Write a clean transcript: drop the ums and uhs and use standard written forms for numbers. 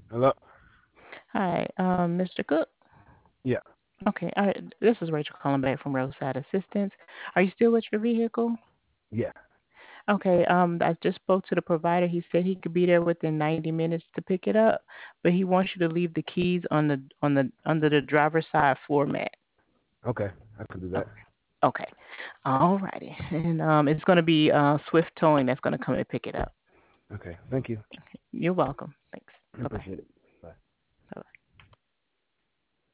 Hello? Hi, Mr. Cook. Yeah. Okay, this is Rachel calling back from Roadside Assistance. Are you still with your vehicle? Yeah. Okay, I just spoke to the provider. He said he could be there within 90 minutes to pick it up, but he wants you to leave the keys on the under the driver's side floor mat. Okay. I can do that. Okay. Okay. All righty. And it's going to be Swift Towing that's going to come and pick it up. Okay. Thank you. You're welcome. Thanks. I Bye bye. appreciate it.